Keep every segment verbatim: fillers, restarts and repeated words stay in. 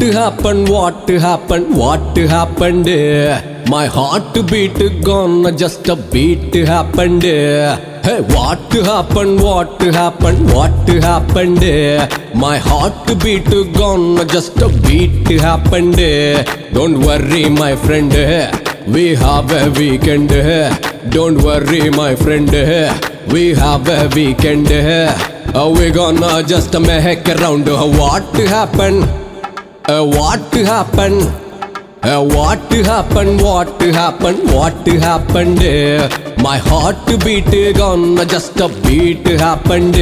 happened? What happened? What happened? My heart beat gone, just a beat happened. Hey, what happened? What happened? What happened? My heart beat gone, just a beat happened. Don't worry, my friend, we have a weekend. Don't worry, my friend, we have a weekend. Uh, we gonna just make around. Uh, what happened? Uh, what happened? Uh, what happened? What happened? What happened? Uh, my heart beat gone, just a beat happened.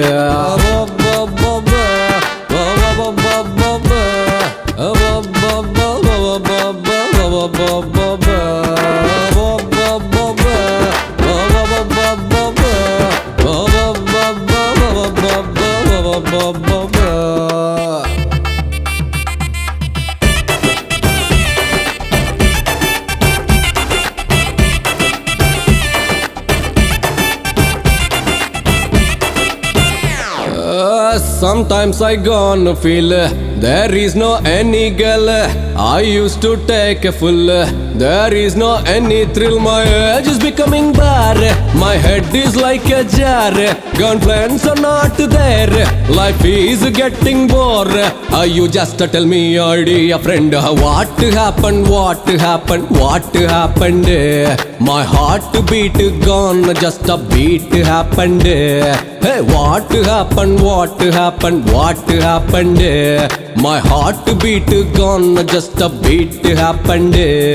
Sometimes I gonna feel uh, there is no any girl uh, I used to take a full uh, there is no any thrill. My age is becoming bare, my head is like a jar. Girlfriends are not there, life is getting bored. uh, You just uh, tell me, uh, dear friend, uh, what happened, what happened, what happened? uh, My heart beat gone, just a beat happened. Hey, what happened, what happened, what happened? My heart beat gone, just a beat happened.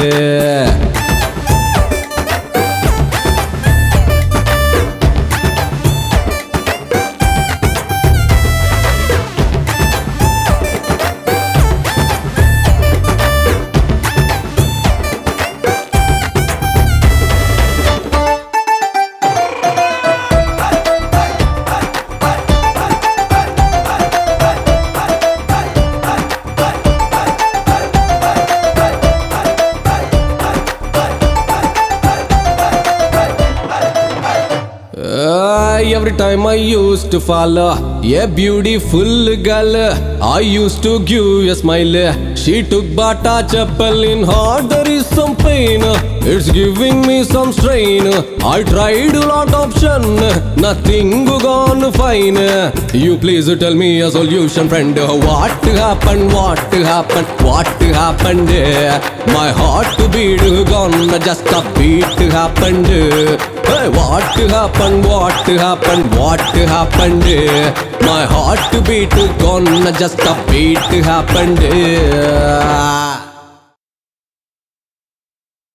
Every time I used to follow a beautiful girl, I used to give a smile. She took Bata Chapel in heart, there is some pain. It's giving me some strain. I tried a lot of option, nothing gone fine. You please tell me a solution, friend. What happened? What happened? What happened? My heart beat gone, just a beat happened. Hey, what happened? What happened? What happened? My heart beat gone, just a beat happened.